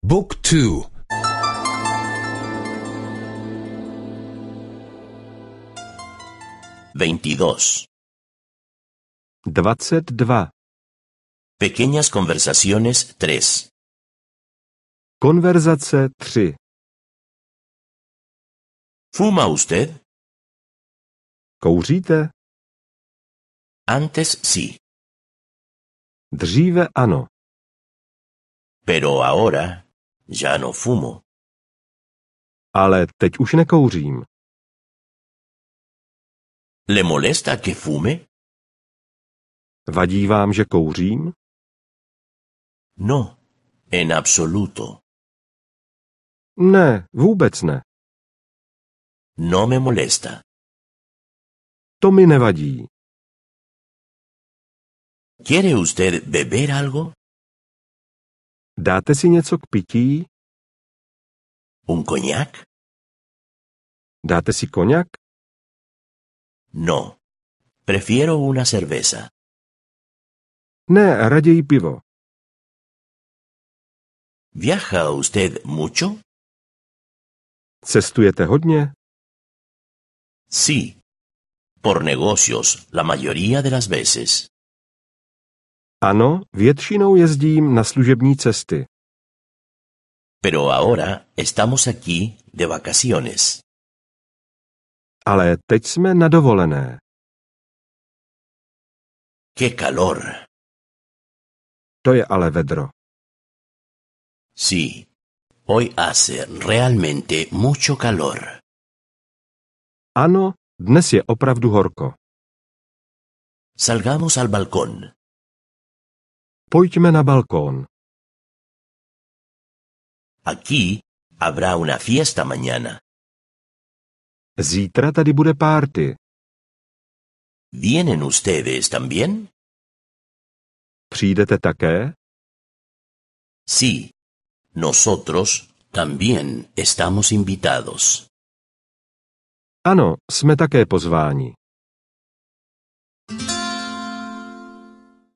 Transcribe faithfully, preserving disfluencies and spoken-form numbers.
Book two. veintidós. dvacet dva. Pequeñas conversaciones tres. Konverzace tři. ¿Fuma usted? Kouříte? Antes sí, Dříve ano, pero ahora ya no fumo. ale teď už nekouřím. ¿Le molesta que fume? Vadí vám, že kouřím? No, en absoluto. Ne, vůbec ne. No me molesta. To mi nevadí. ¿Quiere usted beber algo? Dáte si něco k pití? ¿Un coñac? Dáte si koněk? No, prefiero una cerveza. Ne, raději pivo. ¿Viaja usted mucho? Cestujete hodně? Sí, por negocios, la mayoría de las veces. Ano, většinou jezdím na služební cesty. Pero ahora estamos aquí de vacaciones. Ale teď jsme na dovolené. ¡Qué calor! To je ale vedro. Sí, hoy hace realmente mucho calor. Ano, dnes je opravdu horko. Salgamos al balcón. Pojďme na balkón. Aquí habrá una fiesta mañana. Zítra tady bude párty. ¿Vienen ustedes también? Přijdete také? Sí, nosotros también estamos invitados. Ano, jsme také pozváni.